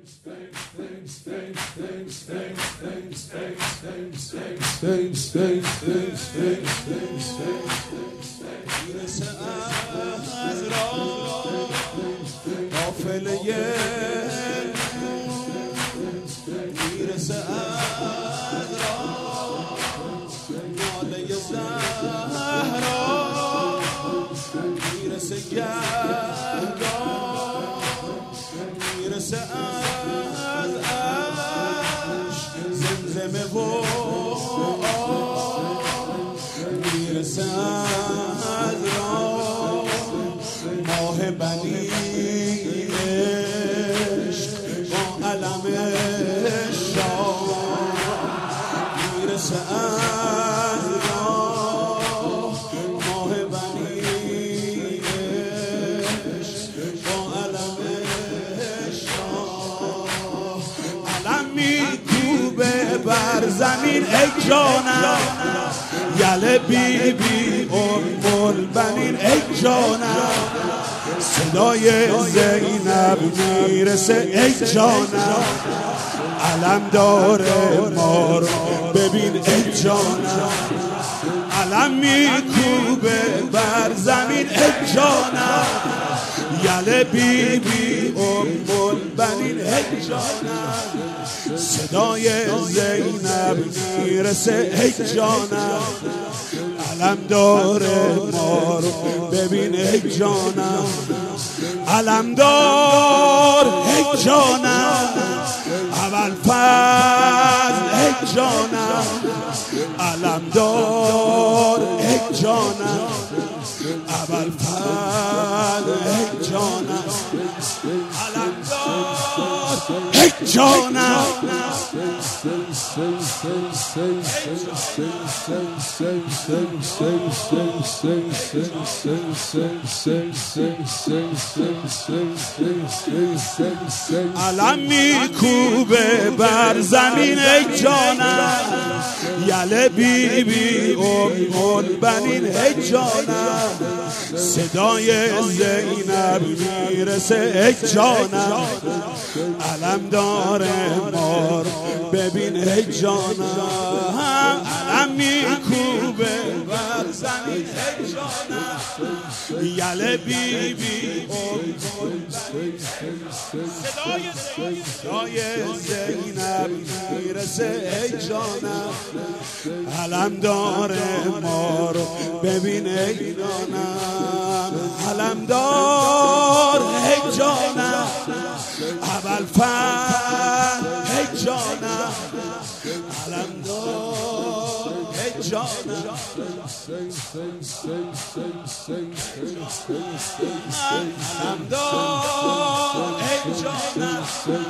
از راه قافله میرسه از راه ناله زهرا میرسه گهگاه میرسه از عشق زمزمه و میرسه از راه ماه بنی عشق با علم شاه میرسه از راه ماه بنی عشق با علم شاه علم میکوبه بر زمین ای جانم یله بی بی ام البنین ای جانم صدای زینب میرسه ای جانم علم داره ما رو ببین ای جانم علم میکوبه بر زمین ای جانم یله بی بی ام البنین ای جانم صدای زینب میرسه ای جانم علم داره ما رو ببین ای جانم علم دار ای جانم اول فضل ای جانم علم دار ای جانم اول فضل ای جانم علم دار ای جانم علم میکوبه بر زمین ای جانم یله بی بی ام البنین ای جانم صدای زینب میرسه ای جانم علم داره ما رو ببین ای جانم علم میکوبه بر زمین ای جانم یله بی بی صدای زینب میرسه ای جانم علم داره ما رو ببین ای جانم علم دار ای جانم اول فن ای جانم علم دار ای جانم علم دار ای جانم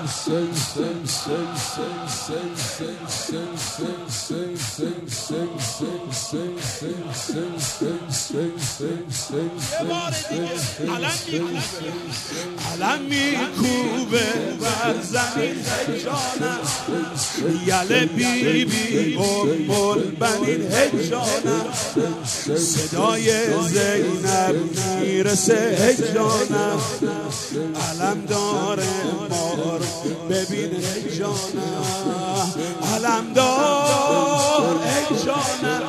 علم میکوبه بر زمین ای جانم یله بی بی ام البنین ای جانم صدای زینب میرسه ای جانم علم داره ما رو ببین ای جانم علم دار ای جانم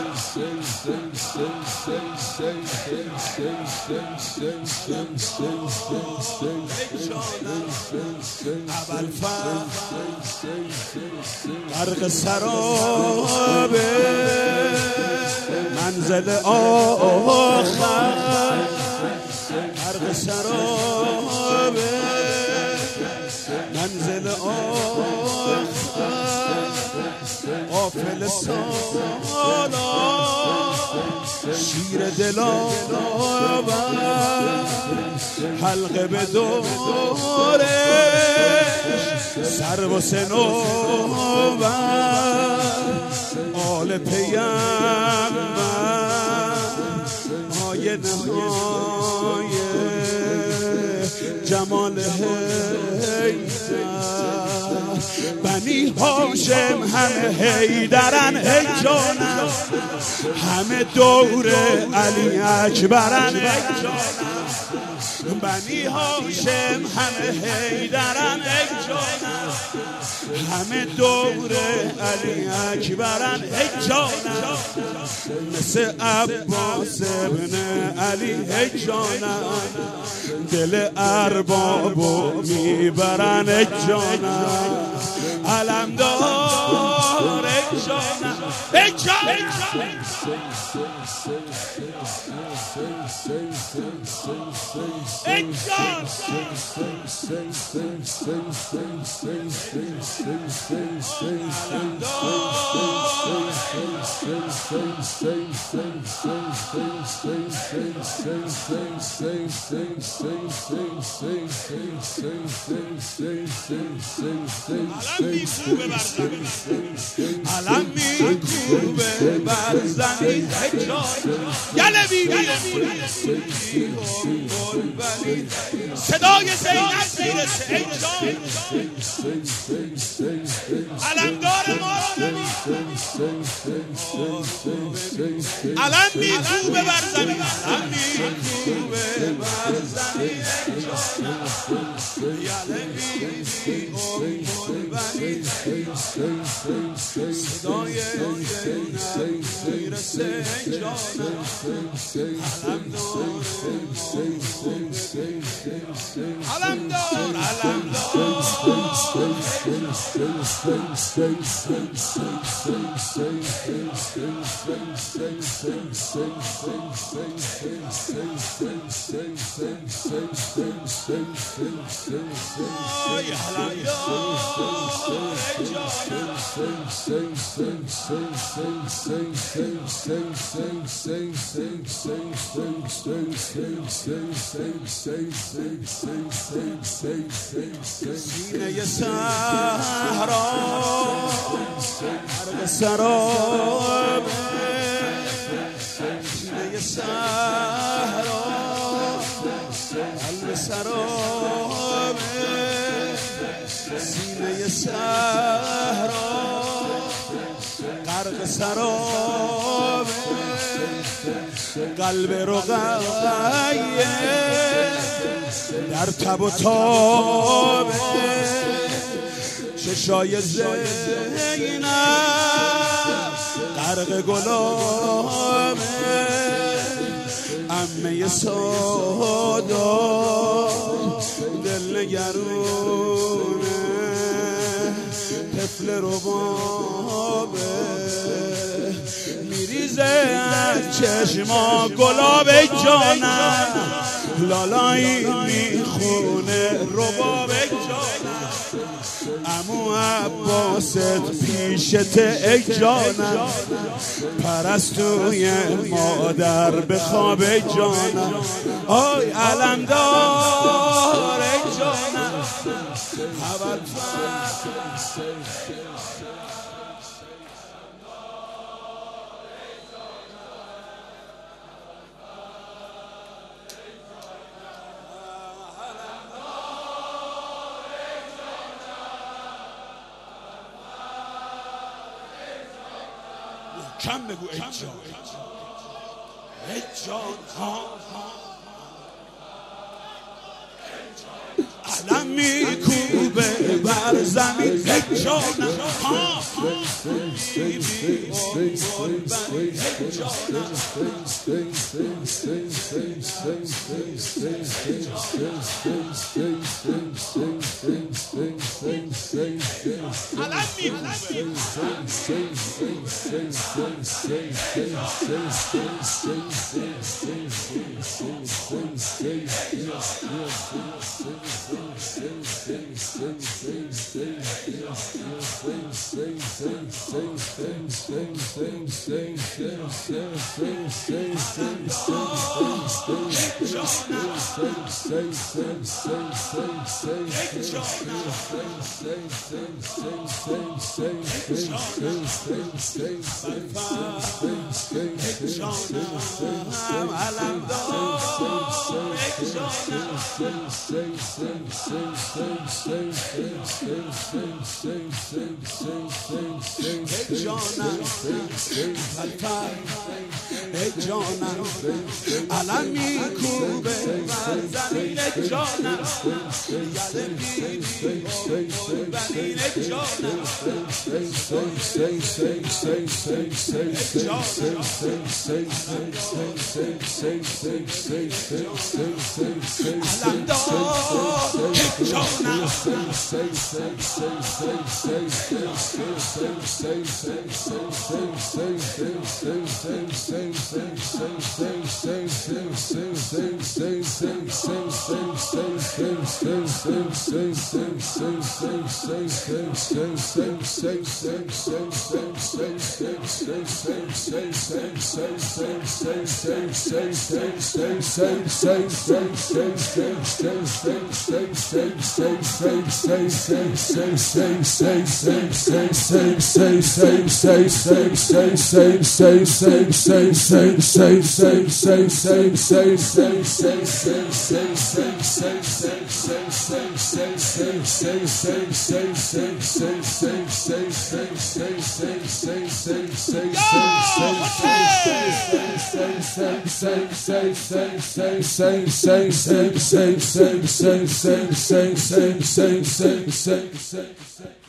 اول غرق سراب منزل آخر غرق سراب منزل آخر غافل سالا شیر دلاور حلقه به دورش سر و سنوبر آل پیغمبر آینه های جمال حیدر بنی هاشم همه حیدرن ای جانم همه دور علی اکبرن ای جانم بنی هاشم همه حیدرن ای جانم همه دور علی اکبرن ای جانم مثل عباس ابن علی ای جانم دل اربابو میبرن ای جانم علمدار ای جانم ای جانم ای جان علم میکوبه بر زمین گله بیبی صدای زینب میرسه ای جان علمدار ما علم میکوبه بر زمین علم میکوبه بر زمین گله بیبی صدای زینب میرسه ای جانم علمدار سینه صحرا غرق سراب سینه صحرا قلب سراب سینه صحرا غرق سراب قلب رقیه در تب و تاب چشای زینب غرق گلاب عمه سادات دل نگرونه طفل ربابه میریزه از چشما گلاب جانم لالایی میخونه رباب جانم عمو عباست پیشت ای جانم پرستوی مادر به خواب ای جانم آی علمدار ای جانم کم بگو ای جان ای جان علم میکوبه بر زمین ای جانم علمدار Same.